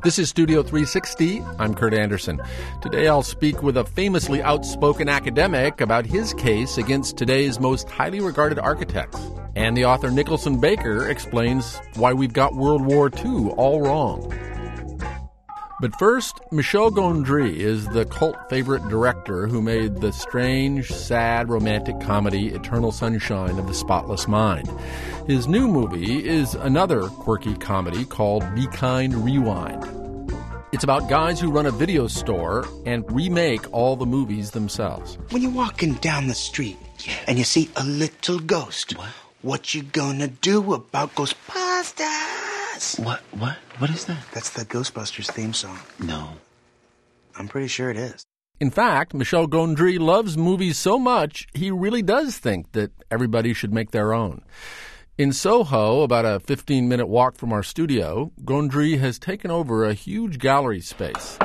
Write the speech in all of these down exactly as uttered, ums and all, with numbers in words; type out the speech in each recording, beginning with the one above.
This is Studio three sixty. I'm Kurt Anderson. Today I'll speak with a famously outspoken academic about his case against today's most highly regarded architects. And the author Nicholson Baker explains why we've got World War Two all wrong. But first, Michel Gondry is the cult favorite director who made the strange, sad, romantic comedy Eternal Sunshine of the Spotless Mind. His new movie is another quirky comedy called Be Kind, Rewind. It's about guys who run a video store and remake all the movies themselves. When you're walking down the street and you see a little ghost, what, what you gonna do about Ghostbusters? What? What? What is that? That's the Ghostbusters theme song. No. I'm pretty sure it is. In fact, Michel Gondry loves movies so much, he really does think that everybody should make their own. In Soho, about a fifteen-minute walk from our studio, Gondry has taken over a huge gallery space.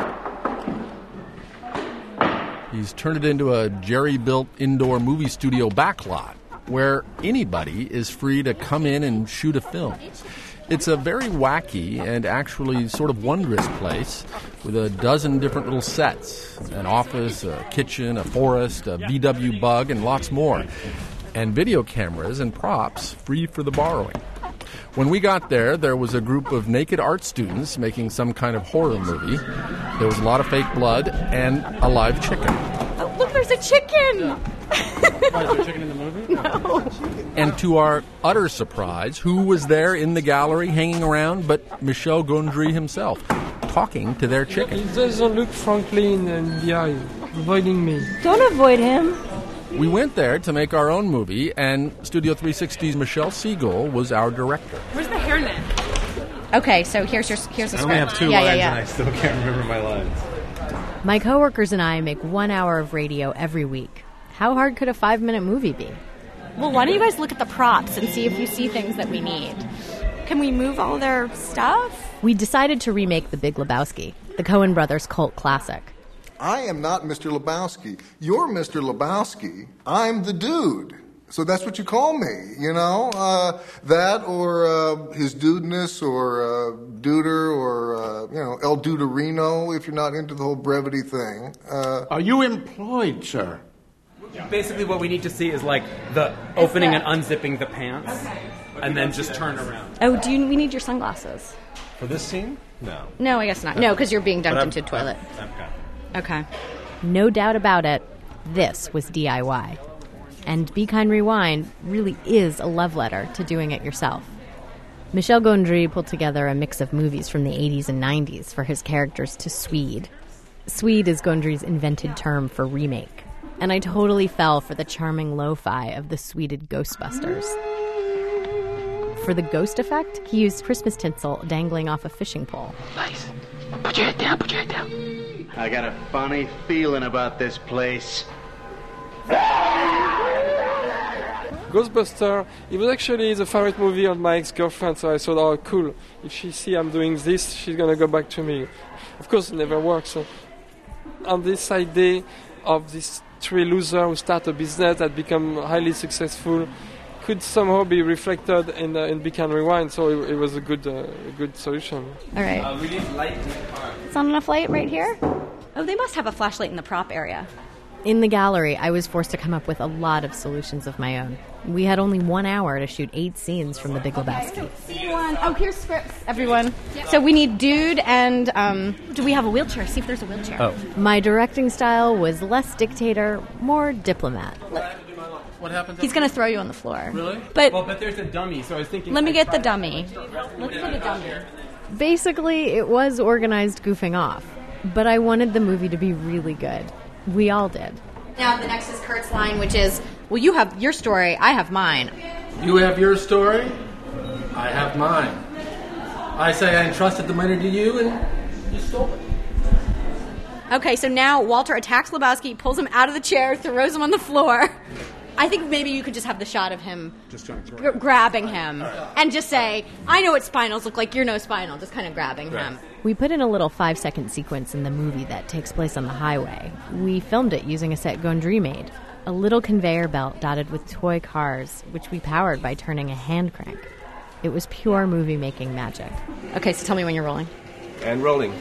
He's turned it into a jerry-built indoor movie studio backlot, where anybody is free to come in and shoot a film. It's a very wacky and actually sort of wondrous place with a dozen different little sets, an office, a kitchen, a forest, a V W bug, and lots more. And video cameras and props free for the borrowing. When we got there, there was a group of naked art students making some kind of horror movie. There was a lot of fake blood and a live chicken. Oh, look, there's a chicken! Why, is there chicken in the movie? No. And to our utter surprise, who was there in the gallery hanging around but Michel Gondry himself, talking to their chicken. He doesn't look Franklin in the eye, avoiding me. Don't avoid him. We went there to make our own movie, and Studio three sixty's Michelle Siegel was our director. Where's the hairnet? Okay, so here's your here's the I script. only have two yeah, lines, yeah, yeah. and I still can't remember my lines. My coworkers and I make one hour of radio every week. How hard could a five-minute movie be? Well, why don't you guys look at the props and see if you see things that we need? Can we move all their stuff? We decided to remake The Big Lebowski, the Coen brothers' cult classic. I am not Mister Lebowski. You're Mister Lebowski. I'm the dude. So that's what you call me, you know? Uh, that or uh, his dudeness or uh, duder or, uh, you know, El Duderino if you're not into the whole brevity thing. Uh, Are you employed, sir? Basically what we need to see is like the opening and unzipping the pants and then just turn around. Oh, do you, we need your sunglasses? For this scene? No. No, I guess not. No, because you're being dunked into a toilet. Okay. Okay. No doubt about it, this was D I Y. And Be Kind, Rewind really is a love letter to doing it yourself. Michel Gondry pulled together a mix of movies from the eighties and nineties for his characters to Swede. Swede is Gondry's invented term for remake. And I totally fell for the charming lo-fi of the Sweded Ghostbusters. For the ghost effect, he used Christmas tinsel dangling off a fishing pole. Nice. Put your head down, put your head down. I got a funny feeling about this place. Ghostbuster, it was actually the favorite movie of my ex-girlfriend, so I thought, oh, cool. If she see I'm doing this, she's going to go back to me. Of course, it never works. So on this idea of this three losers who start a business that become highly successful could somehow be reflected in uh, in Be Kind, Rewind, so it, it was a good uh, a good solution. All right. Uh, we need light in the car. It's not enough light right here? Oh, they must have a flashlight in the prop area. In the gallery, I was forced to come up with a lot of solutions of my own. We had only one hour to shoot eight scenes from The Big Lebowski. Everyone. Oh, here's scripts, everyone. So we need dude and, um, do we have a wheelchair? See if there's a wheelchair. Oh. My directing style was less dictator, more diplomat. What happens? He's going to throw you on the floor. Really? But well, but there's a dummy, so I was thinking... let me get the dummy. Let's get a dummy. Basically, it was organized goofing off, but I wanted the movie to be really good. We all did. Now, the next is Kurt's line, which is, well, you have your story, I have mine. You have your story, I have mine. I say I entrusted the money to you, and you stole it. Okay, so now Walter attacks Lebowski, pulls him out of the chair, throws him on the floor. I think maybe you could just have the shot of him just trying to gr- grabbing him and just say, I know what spinals look like, you're no spinal, just kind of grabbing Right. him. We put in a little five-second sequence in the movie that takes place on the highway. We filmed it using a set Gondry made, a little conveyor belt dotted with toy cars, which we powered by turning a hand crank. It was pure movie-making magic. Okay, so tell me when you're rolling. And rolling.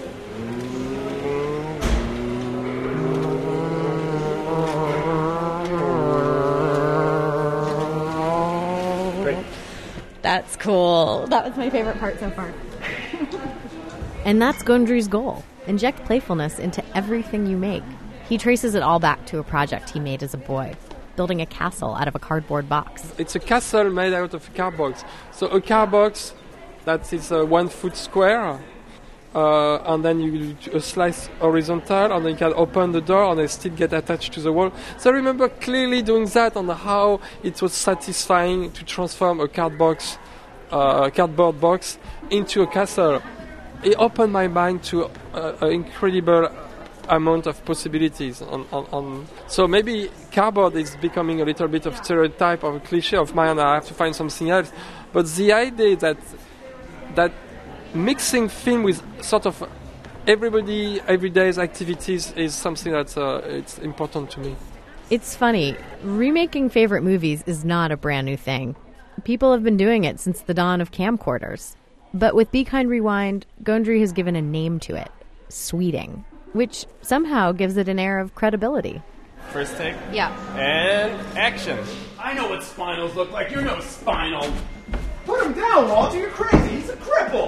Great. That's cool. That was my favorite part so far. And that's Gondry's goal. Inject playfulness into everything you make. He traces it all back to a project he made as a boy, building a castle out of a cardboard box. It's a castle made out of a card box. So a card box that is uh, one foot square, uh, and then you do a slice horizontal, and then you can open the door, and they still get attached to the wall. So I remember clearly doing that, and how it was satisfying to transform a card box, uh, cardboard box into a castle. It opened my mind to uh, an incredible amount of possibilities. On, on, on. So maybe cardboard is becoming a little bit of stereotype of a cliche of mine, and I have to find something else. But the idea that that mixing film with sort of everybody, everyday's activities is something that's uh, it's important to me. It's funny. Remaking favorite movies is not a brand new thing. People have been doing it since the dawn of camcorders. But with Be Kind Rewind, Gondry has given a name to it, Sweeting, which somehow gives it an air of credibility. First take. Yeah. And action. I know what spinals look like. You're no spinal. Put him down, Walter. You're crazy. He's a cripple.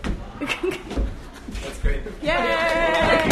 That's great. Yay!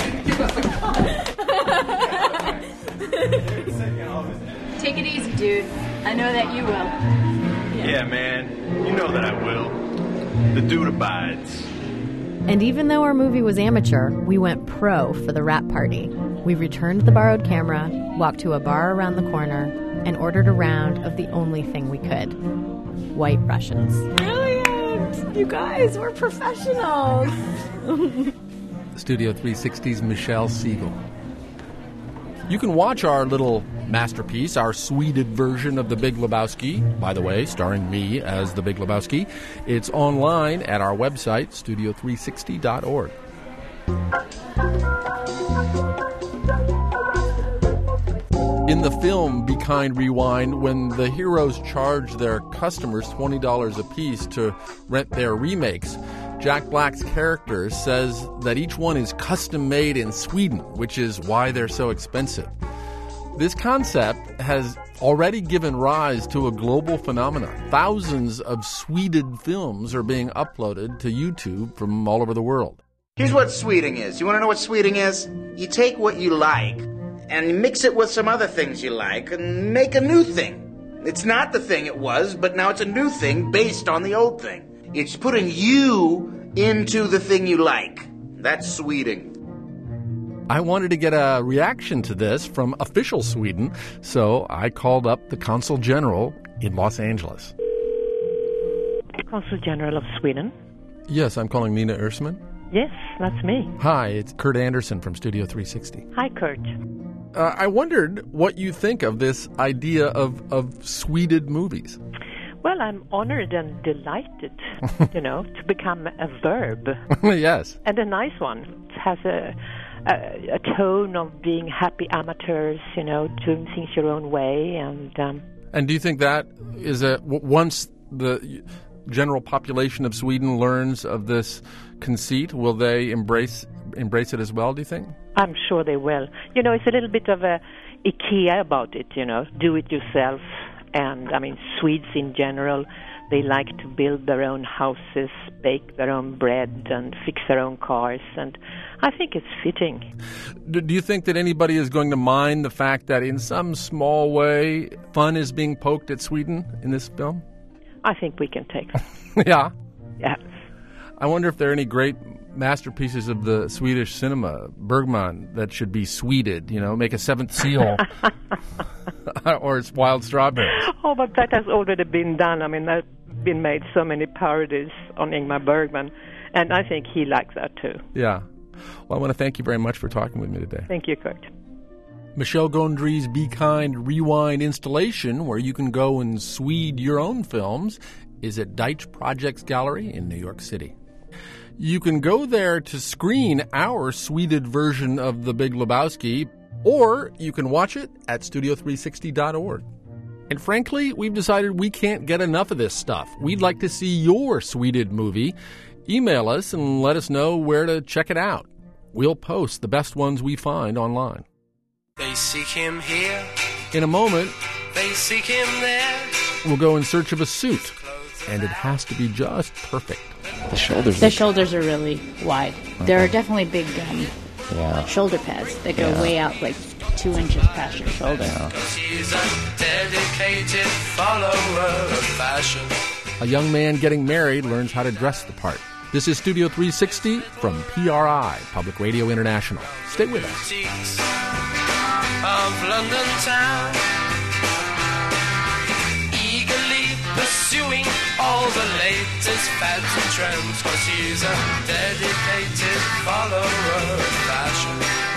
Take it easy, dude. I know that you will. Yeah. yeah, man. You know that I will. The dude abides. And even though our movie was amateur, we went pro for the wrap party. We returned the borrowed camera, walked to a bar around the corner, and ordered a round of the only thing we could. White Russians. Brilliant! You guys, we're professionals. Studio three sixty's Michelle Siegel. You can watch our little masterpiece, our Sweded version of The Big Lebowski, by the way, starring me as The Big Lebowski. It's online at our website, studio three sixty dot org. In the film Be Kind Rewind, when the heroes charge their customers twenty dollars apiece to rent their remakes, Jack Black's character says that each one is custom made in Sweden, which is why they're so expensive. This concept has already given rise to a global phenomenon. Thousands of Sweded films are being uploaded to YouTube from all over the world. Here's what sweeting is. You want to know what sweeting is? You take what you like and mix it with some other things you like and make a new thing. It's not the thing it was, but now it's a new thing based on the old thing. It's putting you into the thing you like. That's sweeting. I wanted to get a reaction to this from official Sweden, so I called up the Consul General in Los Angeles. Consul General of Sweden? Yes, I'm calling Nina Ersman. Yes, that's me. Hi, it's Kurt Anderson from Studio three sixty. Hi, Kurt. Uh, I wondered what you think of this idea of, of Sweded movies. Well, I'm honored and delighted, you know, to become a verb. Yes. And a nice one. It has a, a, a tone of being happy amateurs, you know, doing things your own way. And um, and do you think that is a, once the general population of Sweden learns of this conceit, will they embrace embrace it as well, do you think? I'm sure they will. You know, it's a little bit of a IKEA about it, you know, do it yourself. And, I mean, Swedes in general, they like to build their own houses, bake their own bread, and fix their own cars. And I think it's fitting. Do you think that anybody is going to mind the fact that in some small way fun is being poked at Sweden in this film? I think we can take it. Yeah? Yes. I wonder if there are any great masterpieces of the Swedish cinema, Bergman, that should be Sweded, you know, make a Seventh Seal or it's Wild Strawberries. Oh, but that has already been done. I mean, there have been made so many parodies on Ingmar Bergman, and I think he likes that too. Yeah. Well, I want to thank you very much for talking with me today. Thank you, Kurt. Michelle Gondry's Be Kind Rewind installation, where you can go and Swede your own films, is at Deitch Projects Gallery in New York City. You can go there to screen our Sweded version of The Big Lebowski, or you can watch it at studio three sixty dot org. And frankly, we've decided we can't get enough of this stuff. We'd like to see your Sweded movie. Email us and let us know where to check it out. We'll post the best ones we find online. They seek him here. In a moment, They seek him there. we'll go in search of a suit, and it has to be just perfect. The shoulders. The shoulders are really wide. There are definitely big um, Yeah. shoulder pads that go Yeah. way out, like two inches past your shoulder. She's a dedicated follower of fashion. A young man getting married learns how to dress the part. This is Studio three sixty from P R I, Public Radio International. Stay with us. Boutiques of London town, eagerly pursuing all the latest fads and trends, 'cause she's a dedicated follower of fashion.